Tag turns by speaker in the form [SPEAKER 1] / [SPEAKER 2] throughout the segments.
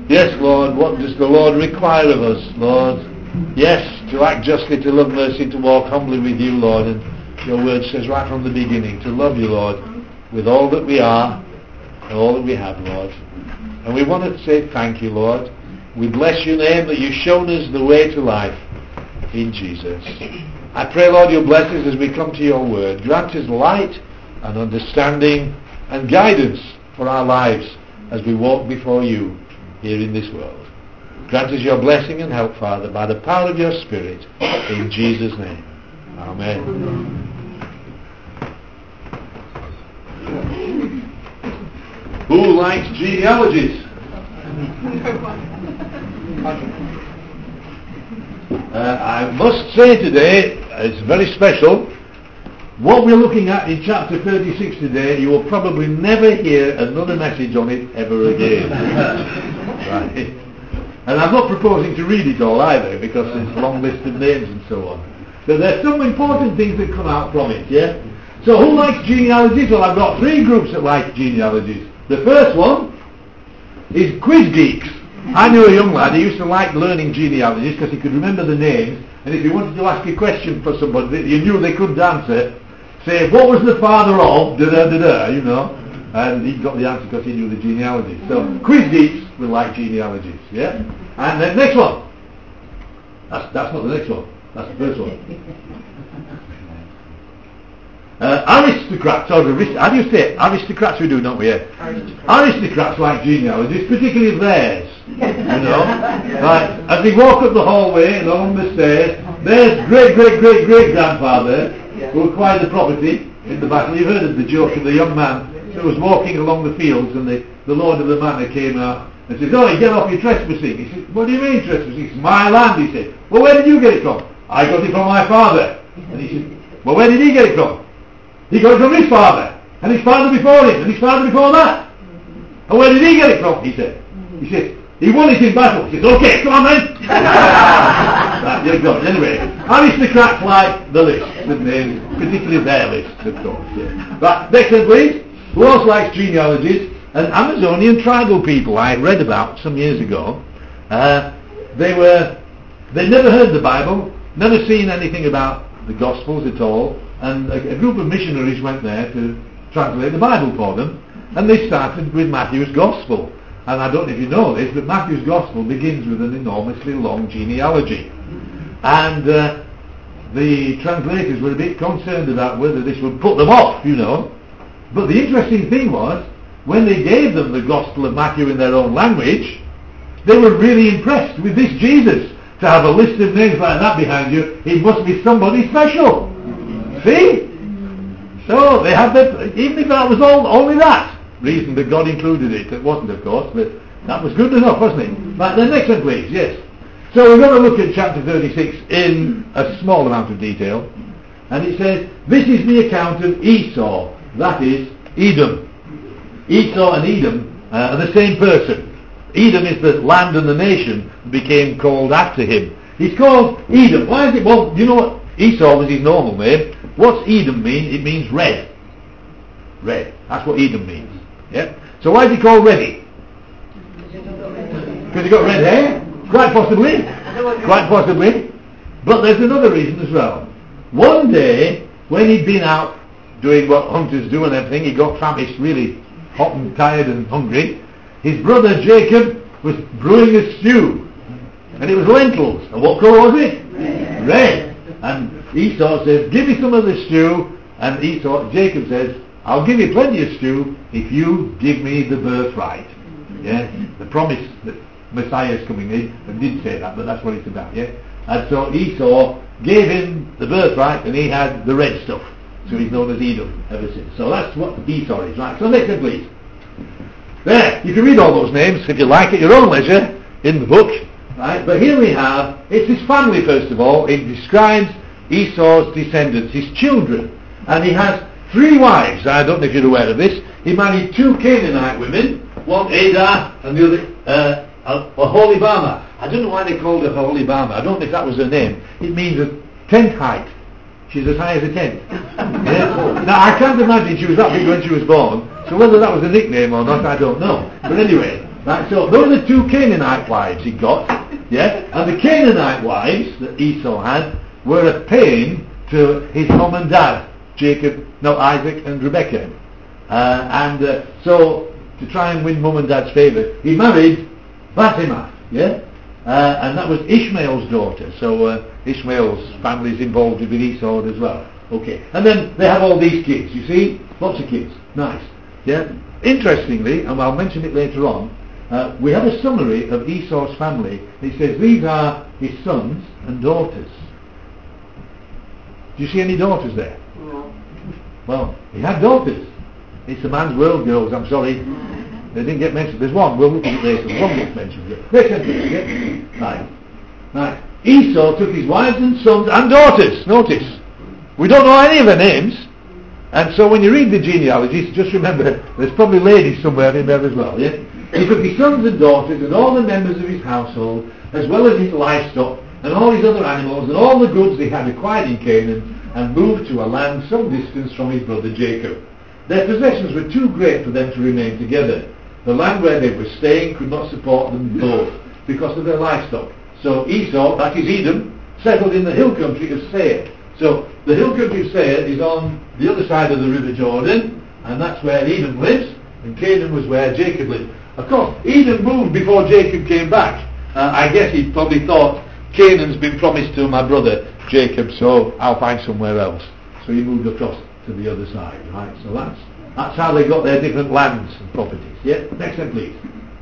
[SPEAKER 1] Yes, Lord, what does the Lord require of us, Lord? Yes, to act justly, to love mercy, to walk humbly with you, Lord. And your word says right from the beginning, to love you, Lord, with all that we are and all that we have, Lord. And we want to say thank you, Lord. We bless your name that you've shown us the way to life in Jesus. I pray, Lord, you'll bless us as we come to your word. Grant us light and understanding and guidance for our lives as we walk before you here in this world. Grant us your blessing and help, Father, by the power of your Spirit, in Jesus' name. Amen. Who likes genealogies? I must say today, it's very special. What we're looking at in chapter 36 today, you will probably never hear another message on it ever again. Right? And I'm not proposing to read it all either, because there's a long list of names and so on. But there's some important things that come out from it, yeah? So who likes genealogies? Well, I've got three groups that like genealogies. The first one is quiz geeks. I knew a young lad, he used to like learning genealogies because he could remember the names, and if he wanted to ask a question for somebody that you knew they couldn't answer, say, what was the father of, da-da-da-da, you know, and he got the answer because he knew the genealogy. So quiz geeks will like genealogies, yeah? And then next one. That's not the next one. That's the first one. Aristocrats, or how do you say it? Aristocrats we do, don't we? Yeah? Aristocrats like genealogies, particularly theirs. You know? Right. As they walk up the hallway and along the stairs, there's great-great-great-great-grandfather who acquired the property in the battle. You've heard of the joke of the young man who was walking along the fields, and the lord of the manor came out and says, oh, you get off your trespassing. He said, what do you mean trespassing? It's my land, he said. Well, where did you get it from? I got it from my father. And he said, well, where did he get it from? He got it from his father, and his father before him, and his father before that. And where did he get it from? He said, he won it in battle. He says, okay, come on then. Right, you've got it. Anyway, aristocrats like the list, particularly their list, of course. Yeah. Right, next one, please. Who else likes genealogies? An Amazonian tribal people I read about some years ago. They'd never heard the Bible, never seen anything about the Gospels at all, and a group of missionaries went there to translate the Bible for them, and they started with Matthew's Gospel. And I don't know if you know this, but Matthew's Gospel begins with an enormously long genealogy. And the translators were a bit concerned about whether this would put them off, you know. But the interesting thing was, when they gave them the Gospel of Matthew in their own language, they were really impressed with this Jesus. To have a list of names like that behind you, he must be somebody special. See? So they had that, even if that was only that reason that God included it. It wasn't, of course, but that was good enough, wasn't it? Right, the next one, please. Yes. So we're going to look at chapter 36 in a small amount of detail. And it says, this is the account of Esau, that is, Edom. Esau and Edom are the same person. Edom is the land and the nation that became called after him. He's called Edom. Why is it? Well, you know what? Esau was his normal name. What's Edom mean? It means red. Red. That's what Edom means. Yeah. So why is he called Reddy? Because he got red hair? Quite possibly. Quite possibly. But there's another reason as well. One day, when he'd been out doing what hunters do and everything, he got famished, really hot and tired and hungry. His brother Jacob was brewing a stew, and it was lentils. And what colour was it? Red. And Esau says, give me some of the stew. And Jacob says, I'll give you plenty of stew if you give me the birthright. Yeah, the promise that Messiah is coming in. I didn't say that, but that's what it's about. Yeah, and so Esau gave him the birthright, and he had the red stuff. So he's known as Edom ever since. So that's what Esau is. Right. So next one, please. There, you can read all those names if you like at your own leisure in the book. Right? But here we have, it's his family first of all. It describes Esau's descendants, his children. And he has 3 wives. I don't know if you're aware of this. He married 2 Canaanite women, one Adar and the other Aholibama. I don't know why they called her Aholibama. I don't know if that was her name. It means a tent height. She's as high as a tent. Yeah? Now I can't imagine she was that big when she was born. So whether that was a nickname or not, I don't know. But anyway, Right, so those are the two Canaanite wives he got, yeah? And the Canaanite wives that Esau had were a pain to his mum and dad, Isaac and Rebekah. So, to try and win mum and dad's favour, he married Basemath, yeah? And that was Ishmael's daughter, so Ishmael's family is involved with Esau as well. Okay, and then they have all these kids, you see? Lots of kids. Nice. Yeah? Interestingly, and I'll mention it later on, we have a summary of Esau's family. It says these are his sons and daughters. Do you see any daughters there?
[SPEAKER 2] No.
[SPEAKER 1] Well, he had daughters. It's a man's world, girls, I'm sorry. They didn't get mentioned. There's one, we'll look at it later. One gets mentioned. Yeah? Right. Esau took his wives and sons and daughters. Notice. We don't know any of their names. And so when you read the genealogies, just remember, there's probably ladies somewhere in there as well, yeah? He took his sons and daughters and all the members of his household, as well as his livestock, and all his other animals, and all the goods they had acquired in Canaan, and moved to a land some distance from his brother Jacob. Their possessions were too great for them to remain together. The land where they were staying could not support them both, because of their livestock. So Esau, that is Edom, settled in the hill country of Seir. So the hill country of Seir is on the other side of the river Jordan, and that's where Edom lives, and Canaan was where Jacob lived. Of course, Edom moved before Jacob came back. I guess he probably thought, Canaan's been promised to my brother Jacob, so I'll find somewhere else. So he moved across to the other side, right? So that's how they got their different lands and properties. Yeah? Next one, please.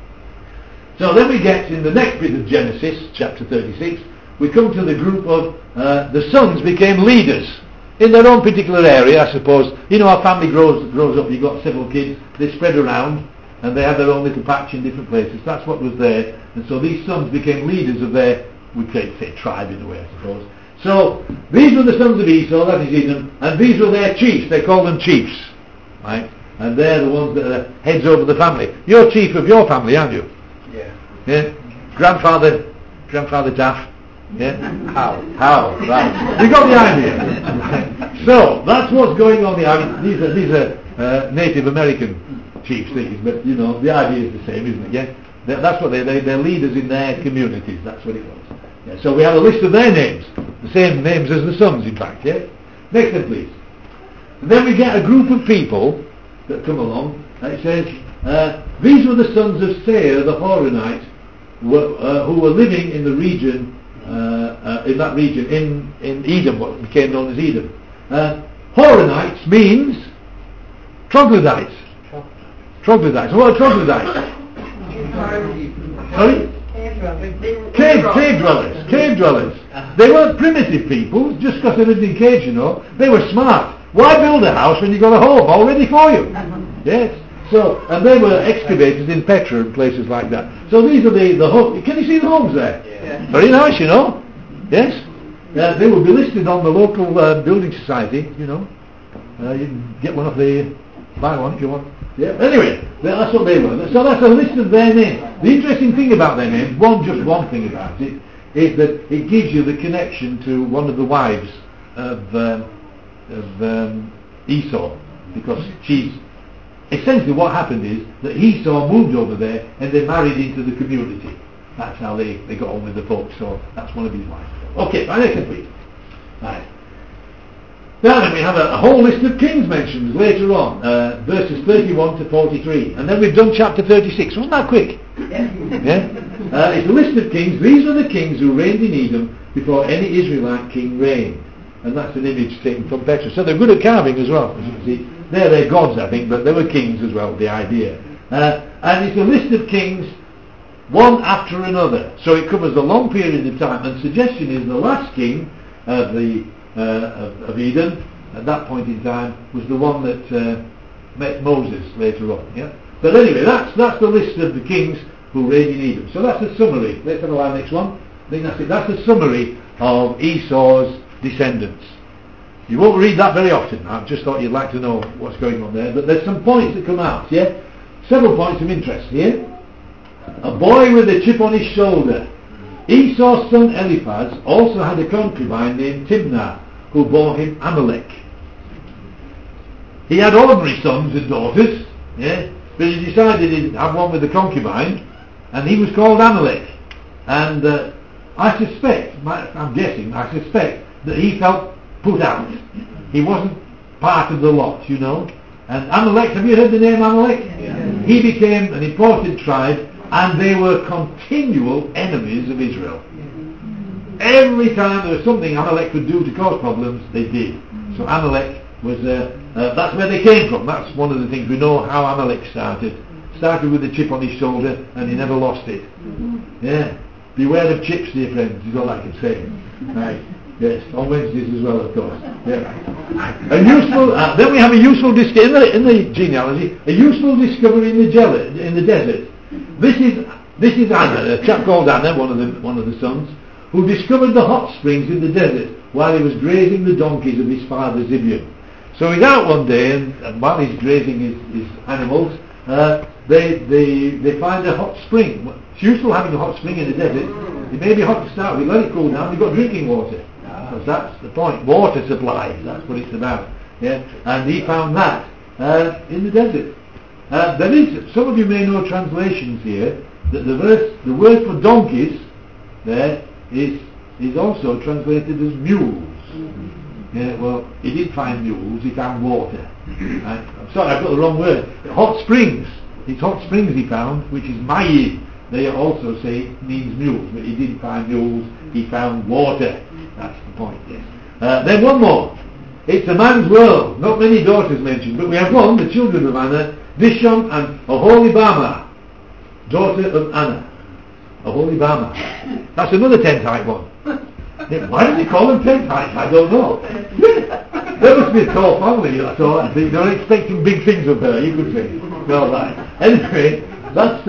[SPEAKER 1] So then we get in the next bit of Genesis, chapter 36, we come to the group of the sons became leaders in their own particular area, I suppose. You know how family grows up, you've got several kids, they spread around and they have their own little patch in different places. That's what was there. And so these sons became leaders of their, we could say tribe in a way, I suppose. So these were the sons of Esau, that is Edom, and these were their chiefs. They call them chiefs, right? And they're the ones that are heads over the family. You're chief of your family, aren't you? Yeah? Grandfather Daff. Yeah? How? Right. You got the idea. So that's what's going on here. I mean, these are Native American chiefs, but you know the idea is the same, isn't it? Yeah. That's what they're leaders in their communities. That's what it was. Yeah. So we have a list of their names, the same names as the sons, in fact. Yeah. Next one, please. And then we get a group of people that come along. And it says these were the sons of Seir the Horonite, who were living in the region. In that region, in Edom, what became known as Edom. Horonites means troglodytes. Troglodytes. What are troglodytes? Sorry? Cave dwellers. They weren't primitive people, just because they lived in caves, you know. They were smart. Why build a house when you've got a home all ready for you? Yes. So, and they were excavated in Petra and places like that. So these are the homes. Can you see the homes there? Yeah. Very nice, you know. Yes. They will be listed on the local building society, you know. You can get one buy one if you want. Yeah. Anyway, that's what they were. So that's a list of their names. The interesting thing about their names, just one thing about it, is that it gives you the connection to one of the wives of Esau, because she's essentially what happened is that Esau moved over there and they married into the community. That's how they got on with the folks. So that's one of his wives. Okay, right, complete. Right. Now then we have a whole list of kings mentioned later on, verses 31 to 43. And then we've done chapter 36. Wasn't that quick? Yeah? It's a list of kings. These are the kings who reigned in Edom before any Israelite king reigned. And that's an image taken from Petra. So they're good at carving as well, as you can see. They're gods, I think, but they were kings as well, the idea. And it's a list of kings, one after another. So it covers a long period of time. And suggestion is the last king of Edom, at that point in time, was the one that met Moses later on. Yeah. But anyway, that's the list of the kings who reigned in Edom. So that's a summary. Let's have our next one. I think that's it. That's a summary of Esau's descendants. You won't read that very often. I just thought you'd like to know what's going on there. But there's some points that come out, yeah? Several points of interest here. A boy with a chip on his shoulder. Esau's son Eliphaz also had a concubine named Timnah, who bore him Amalek. He had ordinary sons and daughters, yeah? But he decided he'd have one with a concubine, and he was called Amalek. And I suspect that he felt put out. He wasn't part of the lot, you know. And Amalek, have you heard the name Amalek?
[SPEAKER 2] Yeah.
[SPEAKER 1] He became an important tribe, and they were continual enemies of Israel. Every time there was something Amalek could do to cause problems, they did. So Amalek was, that's where they came from. That's one of the things. We know how Amalek started. Started with a chip on his shoulder, and he never lost it. Yeah. Beware of chips, dear friends, is all I can say. Right. Yes, on Wednesdays as well, of course. Yeah. A useful. Then we have a useful discovery in the genealogy. A useful discovery in the desert. This is Anna, a chap called Anna, one of the sons, who discovered the hot springs in the desert while he was grazing the donkeys of his father Zibeon. So he's out one day, and while he's grazing his animals, they find a hot spring. It's useful having a hot spring in the desert. It may be hot to start with, let it cool down, you've got drinking water. Because that's the point. Water supply, that's what it's about. Yeah? And he found that in the desert. There is, some of you may know translations here, that the word for donkeys there is also translated as mules. Yeah, well, he didn't find mules, he found water. I'm sorry, I've got the wrong word. Hot springs. It's hot springs he found, which is Mayi. They also say it means mules, but he didn't find mules, he found water. That's the point, yes. Then one more. It's a man's world. Not many daughters mentioned, but we have one, the children of Anna, Dishon and Oholibama, daughter of Anna. Oholibama. That's another Tentite one. Why do they call them Tentites? I don't know. There must be a tall family, that's all I think. They're expecting big things of her, you could say. Well, right. Anyway, that's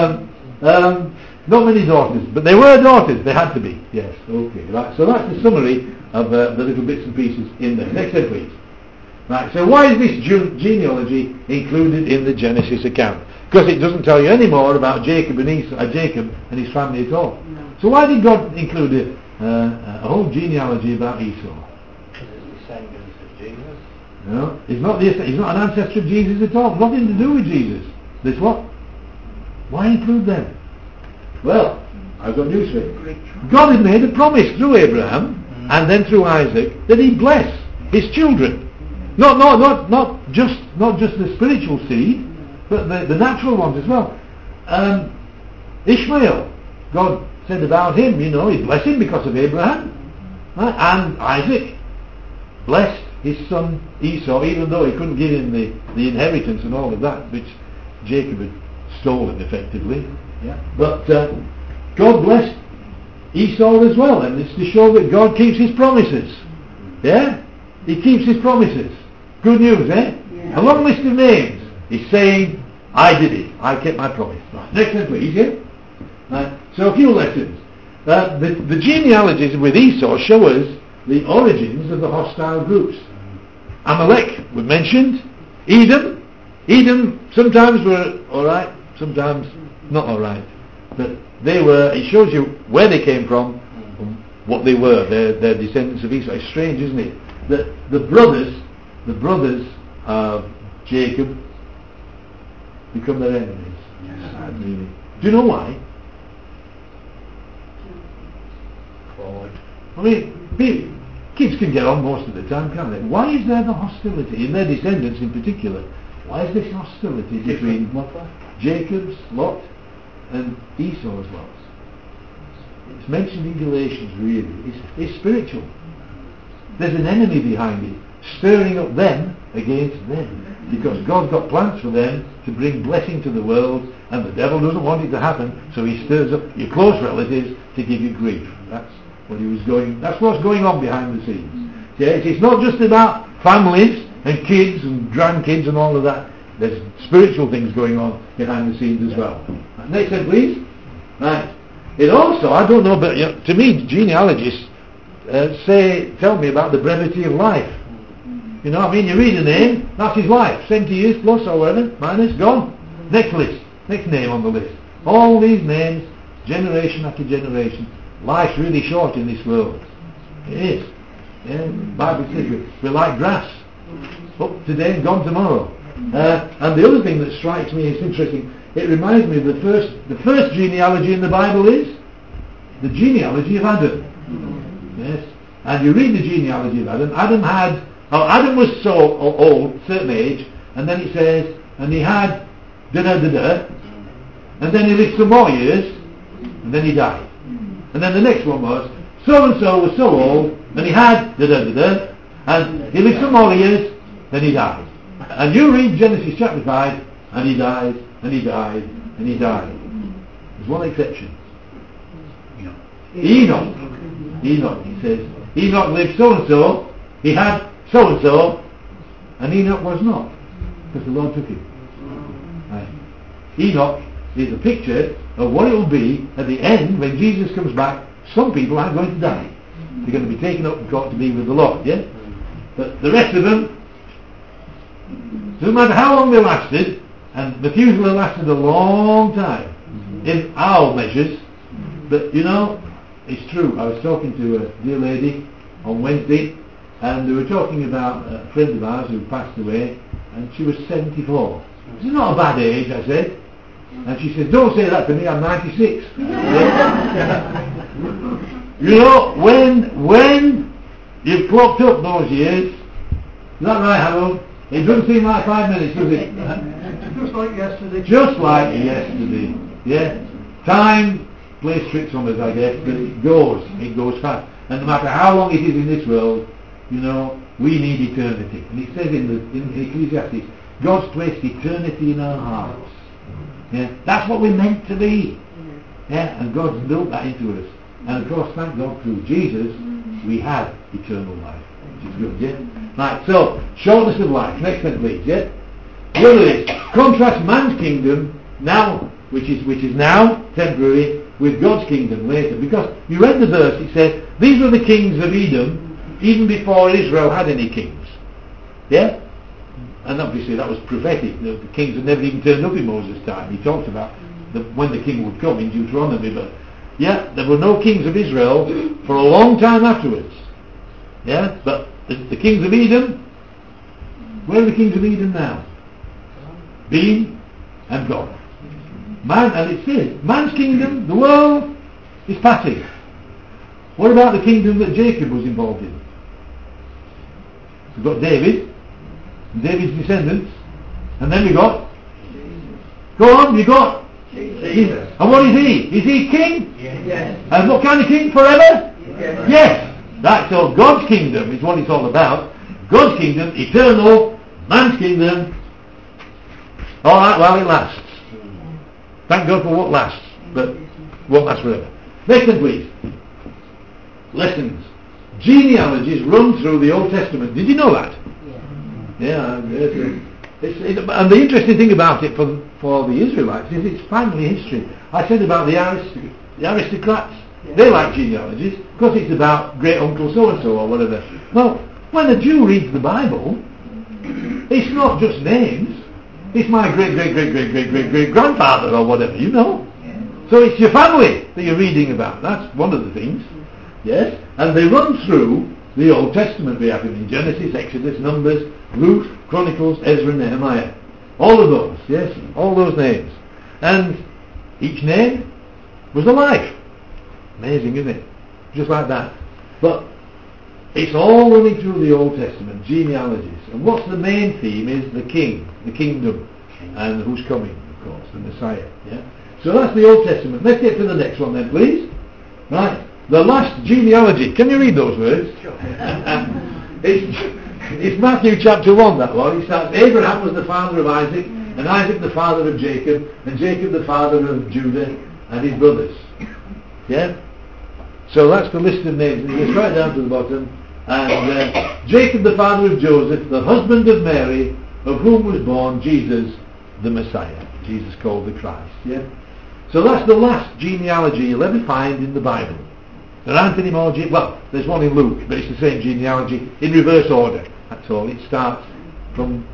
[SPEAKER 1] not many daughters, but they were daughters. They had to be. Yes. Okay. Right. So that's the summary of the little bits and pieces in there. Next slide, please. Right. So why is this genealogy included in the Genesis account? Because it doesn't tell you any more about Jacob and his family at all. No. So why did God include a whole genealogy about Esau?
[SPEAKER 2] Because it's descendants of Jesus.
[SPEAKER 1] No, he's not an ancestor of Jesus at all. Nothing to do with Jesus. This what? Why include them? Well, I've got news for you. God had made a promise through Abraham and then through Isaac that he'd bless his children. Not just the spiritual seed, but the natural ones as well. Ishmael, God said about him, he'd bless him because of Abraham. Right? And Isaac blessed his son Esau, even though he couldn't give him the inheritance and all of that, which Jacob had stolen effectively. Yeah. But God blessed Esau as well, and it's to show that God keeps his promises. Yeah? He keeps his promises. Good news, eh? Yeah. A long list of names. He's saying, I did it. I kept my promise. Right. Next one, please, yeah? Right. So a few lessons. The genealogies with Esau show us the origins of the hostile groups. Amalek was mentioned. Edom sometimes were alright, sometimes not alright. But it shows you where they came from and what they were. They're descendants of Esau. It's strange, isn't it? That the brothers of Jacob become their enemies. Sad, really. Do you know why? I mean, kids can get on most of the time, can't they? Why is there the hostility in their descendants in particular? Why is this hostility between Jacob's lot and Esau's lot? It's mentioned in Galatians, really. It's spiritual. There's an enemy behind it, stirring up them against them, because God's got plans for them to bring blessing to the world, and the devil doesn't want it to happen, so he stirs up your close relatives to give you grief. That's what's going on behind the scenes. Yeah, it's not just about families and kids and grandkids and all of that. There's spiritual things going on behind the scenes as well. Next slide, please. Right. It also, I don't know, but to me, genealogists tell me about the brevity of life. You read a name, that's his life, 70 years plus or whatever, minus, gone. Next list, next name on the list. All these names, generation after generation. Life's really short in this world. It is. Yeah, the Bible says we're like grass. Up today and gone tomorrow. And the other thing that strikes me is interesting. it reminds me of the first genealogy in the Bible is the genealogy of Adam. Yes. And you read the genealogy of Adam. Adam was so old, certain age, and then it says, and he had da-da-da-da, and then he lived some more years, and then he died. And then the next one was, so-and-so was so old, and he had da-da-da-da, and he lived some more years, then he died. And you read Genesis chapter 5, and he died, and he died, and he died. There's one exception. Enoch. It says, Enoch lived so-and-so, he had so-and-so, and Enoch was not, because the Lord took him. Right. Enoch is a picture of what it will be at the end when Jesus comes back. Some people aren't going to die. They're going to be taken up and caught to be with the Lord, yeah? But the rest of them, doesn't matter how long they lasted, and Methuselah lasted a long time in our measures, but you know, it's true. I was talking to a dear lady on Wednesday, and they were talking about a friend of ours who passed away, and she was 74. It's not a bad age, I said. And she said, don't say that to me, I'm 96. You know, when you've clocked up those years, is that right, Harold? It doesn't seem like 5 minutes, does it?
[SPEAKER 2] Just like yesterday.
[SPEAKER 1] Just like yesterday, yeah. Time plays tricks on us, I guess, but it goes fast. And no matter how long it is in this world, you know, we need eternity. And it says in Ecclesiastes, God's placed eternity in our hearts. Yeah, that's what we're meant to be. Yeah, and God's built that into us. And of course, thank God, through Jesus, we have eternal life, which is good, yeah? Right, so, shortness of life. Next one, please, yeah? The other is, contrast man's kingdom now, which is now temporary, with God's kingdom later. Because you read the verse, it says, these were the kings of Edom, even before Israel had any kings. Yeah? And obviously that was prophetic. The kings had never even turned up in Moses' time. He talked about when the king would come in Deuteronomy, but yeah, there were no kings of Israel for a long time afterwards. Yeah, but the kings of Edom, where are the kings of Edom now? Been and gone. Man, and it says, man's kingdom, the world, is passing. What about the kingdom that Jacob was involved in? We've got David, and David's descendants, and then we got, go on, we got Jesus. And what is he? Is he king?
[SPEAKER 2] Yes.
[SPEAKER 1] And what kind of king? Forever?
[SPEAKER 2] Yes.
[SPEAKER 1] Yes. That's all. God's kingdom is what it's all about. God's kingdom, eternal. Man's kingdom, alright, while it lasts. Thank God for what lasts, but won't last forever. Next one, please. Lessons. Genealogies run through the Old Testament. Did you know that? Yeah. And the interesting thing about it for the Israelites is it's family history. I said about the aristocrats. They like genealogies because it's about great uncle so-and-so or whatever. Well, when a Jew reads the Bible, it's not just names. It's my great-great-great-great-great-great-grandfather or whatever, you know. So it's your family that you're reading about. That's one of the things. Yes? And they run through the Old Testament. We have them in Genesis, Exodus, Numbers, Ruth, Chronicles, Ezra, Nehemiah. All of those, yes? All those names. And each name was a life. Amazing, isn't it? Just like that. But it's all running through the Old Testament, genealogies. And what's the main theme is the king, the kingdom, and who's coming, of course, the Messiah. Yeah. So that's the Old Testament. Let's get to the next one then, please. Right. The last genealogy. Can you read those words?
[SPEAKER 2] Sure.
[SPEAKER 1] It's Matthew chapter 1, that one. It starts, Abraham was the father of Isaac, and Isaac the father of Jacob, and Jacob the father of Judah and his brothers. Yeah? So that's the list of names. And it goes right down to the bottom. And Jacob the father of Joseph, the husband of Mary, of whom was born Jesus the Messiah. Jesus called the Christ. Yeah? So that's the last genealogy you'll ever find in the Bible. There aren't any more well, there's one in Luke, but it's the same genealogy in reverse order. That's all. It starts from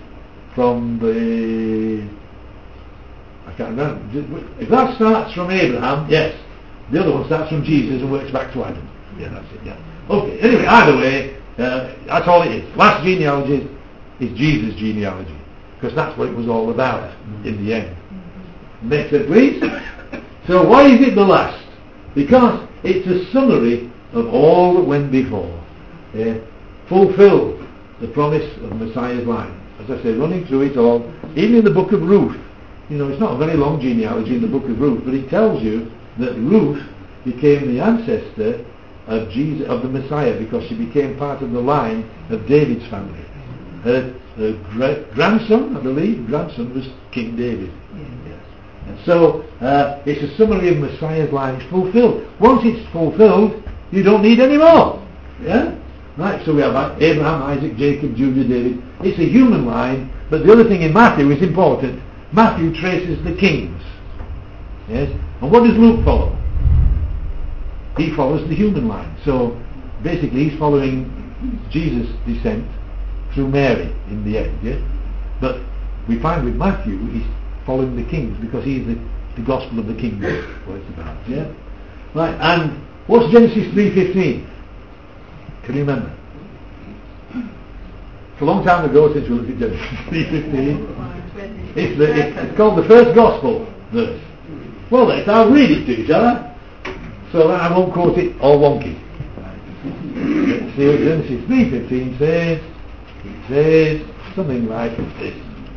[SPEAKER 1] the, I can't remember. If that starts from Abraham, yes. The other one starts from Jesus and works back to Adam. Yeah, that's it. Yeah. Okay. Anyway, either way, that's all it is. Last genealogy is Jesus' genealogy, because that's what it was all about in the end. Next slide, please. So why is it the last? Because it's a summary of all that went before. Fulfilled the promise of Messiah's line. As I say, running through it all, even in the book of Ruth. It's not a very long genealogy in the book of Ruth, but it tells you that Ruth became the ancestor of Jesus, of the Messiah, because she became part of the line of David's family. Her grandson, I believe, was King David. Yes. And so it's a summary of Messiah's line. It's fulfilled. Once it's fulfilled, you don't need any more. Yeah? Right, so we have Abraham, Isaac, Jacob, Judah, David. It's a human line, but the other thing in Matthew is important. Matthew traces the kings. Yes? And what does Luke follow? He follows the human line. So basically he's following Jesus' descent through Mary in the end. Yes? But we find with Matthew he's following the kings because he's the gospel of the kingdom. What it's about. Yeah? Right, and what's Genesis 3:15? Can you remember? It's a long time ago since we looked at Genesis 3:15. It's called the first gospel verse. Well, I'll read it to you, shall I? So that I won't quote it all wonky. Let's see what Genesis 3:15 says. It says something like this.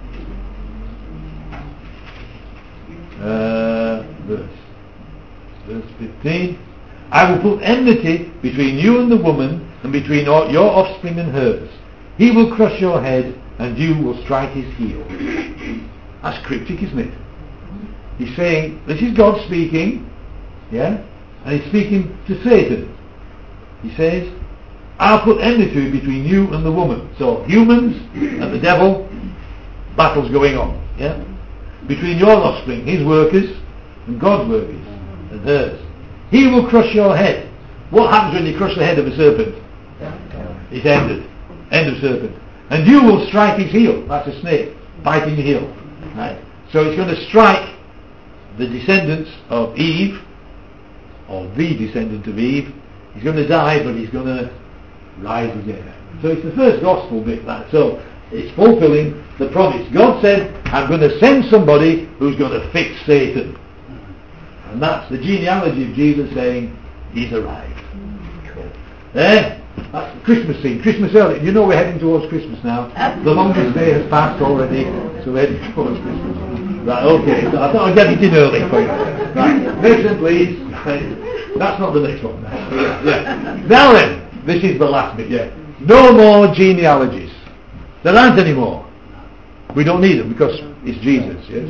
[SPEAKER 1] Verse 15. I will put enmity between you and the woman, and between your offspring and hers. He will crush your head, and you will strike his heel. That's cryptic, isn't it? He's saying, this is God speaking, yeah? And he's speaking to Satan. He says, I'll put enmity between you and the woman. So humans and the devil, battle's going on, yeah? Between your offspring, his workers, and God's workers, and hers. He will crush your head. What happens when you crush the head of a serpent? It's ended. End of serpent. And you will strike his heel. That's a snake biting your heel. Right? So it's going to strike the descendants of Eve, or the descendant of Eve. He's going to die, but he's going to rise again. So it's the first gospel bit, that. So it's fulfilling the promise. God said, I'm going to send somebody who's going to fix Satan. And that's the genealogy of Jesus saying, he's arrived. That's the Christmas scene. Christmas early. You know we're heading towards Christmas now. The longest day has passed already, so we're heading towards Christmas. Right, okay. So I thought I'd get it in early for you. Right, next one please. That's not the next one. Yeah. Now then, this is the last bit, yeah. No more genealogies. There aren't any more. We don't need them because it's Jesus, yes?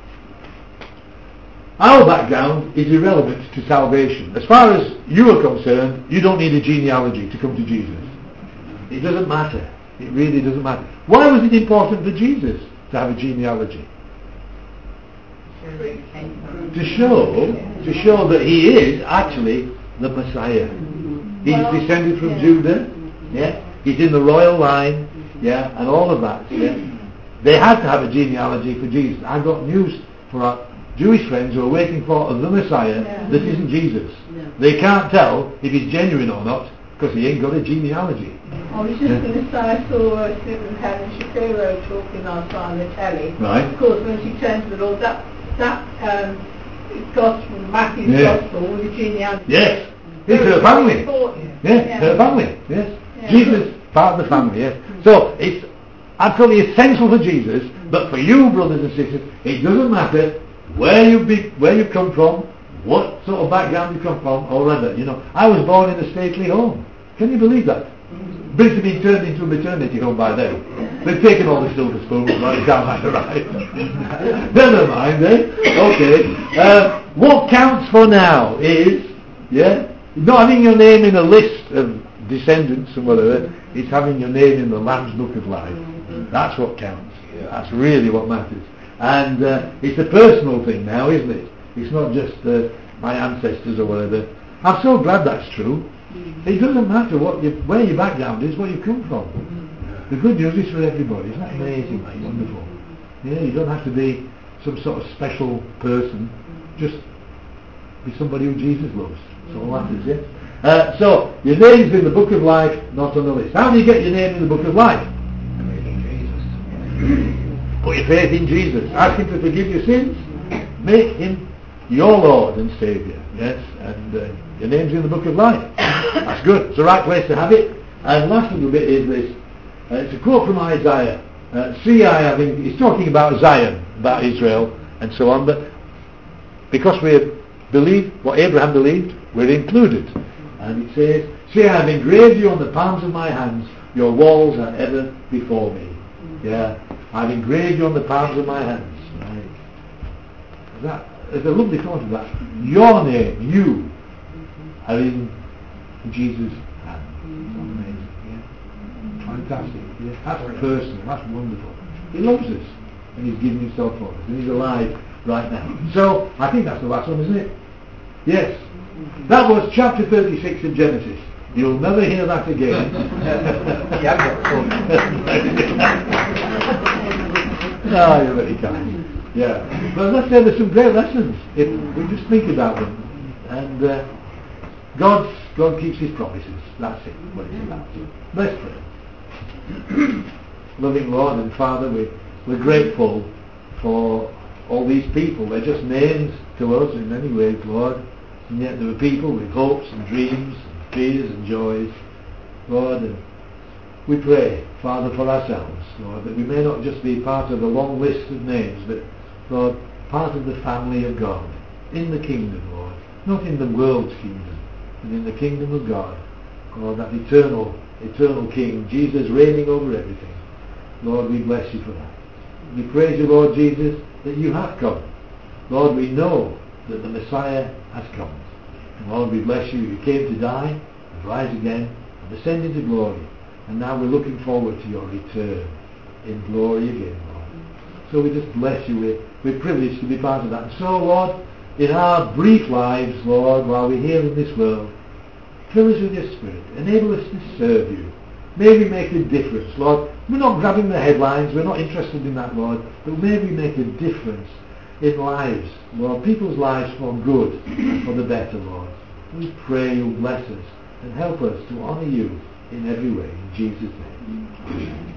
[SPEAKER 1] Our background is irrelevant to salvation. As far as you are concerned, you don't need a genealogy to come to Jesus. It doesn't matter. It really doesn't matter. Why was it important for Jesus to have a genealogy? To show that he is actually the Messiah. He's descended from Judah. Yeah, he's in the royal line. Yeah, and all of that. Yeah, they had to have a genealogy for Jesus. I've got news for our Jewish friends who are waiting for the Messiah that isn't Jesus. They can't tell if he's genuine or not because he ain't got a genealogy.
[SPEAKER 3] I was just going to say, I saw Helen Shapiro talking last night on the telly.
[SPEAKER 1] Right.
[SPEAKER 3] Of course, when she turned to the Lord, that gospel, Matthew's gospel, with the genealogy.
[SPEAKER 1] Yes, it's her family.
[SPEAKER 3] Yeah,
[SPEAKER 1] her family. Yes, Jesus, part of the family. Yes. So it's absolutely essential for Jesus, but for you, brothers and sisters, it doesn't matter where you come from, what sort of background you come from, or rather, I was born in a stately home. Can you believe that? Brits have been turned into a maternity home by then. They've taken all the silver spoons by the time I arrived. Never mind, Okay. What counts for now is, not having your name in a list of descendants and whatever, it's having your name in the Lamb's Book of Life. That's what counts. That's really what matters. And it's a personal thing now, isn't it? It's not just my ancestors or whatever. I'm so glad that's true. It doesn't matter where your background is, where you come from. The good news is for everybody. Isn't that amazing? Wonderful. Yeah, you don't have to be some sort of special person. Just be somebody who Jesus loves. That's all that is, yeah? So, your name's in the Book of Life, not on the list. How do you get your name in the Book of Life? Put your faith in Jesus. Ask him to forgive your sins. Make him your Lord and Saviour. Yes, and your name's in the book of life. That's good. It's the right place to have it. And last little bit is this. It's a quote from Isaiah. I think he's talking about Zion, about Israel and so on, but because we believe what Abraham believed, we're included. And it says, see, I have engraved you on the palms of my hands, your walls are ever before me. Yeah, I've engraved you on the palms of my hands. Right? There's a lovely thought of that. Your name, you, are in Jesus' hand. Amazing. Yeah? Fantastic. Yeah? That's personal. That's wonderful. He loves us, and he's given himself for us, and he's alive right now. So, I think that's the last one, isn't it? Yes. That was chapter 36 of Genesis. You'll never hear that again. Ah, you're very kind. Yeah. But let's say there's some great lessons if we just think about them. And God keeps his promises. That's it, what it's about. Let's pray. Loving Lord and Father, we're grateful for all these people. They're just names to us in many ways, Lord. And yet there were people with hopes and dreams and fears and joys, Lord. And we pray, Father, for ourselves, Lord, that we may not just be part of a long list of names, but, Lord, part of the family of God, in the kingdom, Lord. Not in the world's kingdom, but in the kingdom of God. Lord, that eternal King, Jesus reigning over everything. Lord, we bless you for that. We praise you, Lord Jesus, that you have come. Lord, we know that the Messiah has come. And Lord, we bless you. You came to die and rise again and ascend into glory. And now we're looking forward to your return in glory again, Lord. So we just bless you. We're privileged to be part of that. And so, Lord, in our brief lives, Lord, while we're here in this world, fill us with your Spirit. Enable us to serve you. May we make a difference, Lord. We're not grabbing the headlines. We're not interested in that, Lord. But may we make a difference in lives, Lord. People's lives for good and for the better, Lord. We pray you'll bless us and help us to honour you in every way. In Jesus' name. Amen.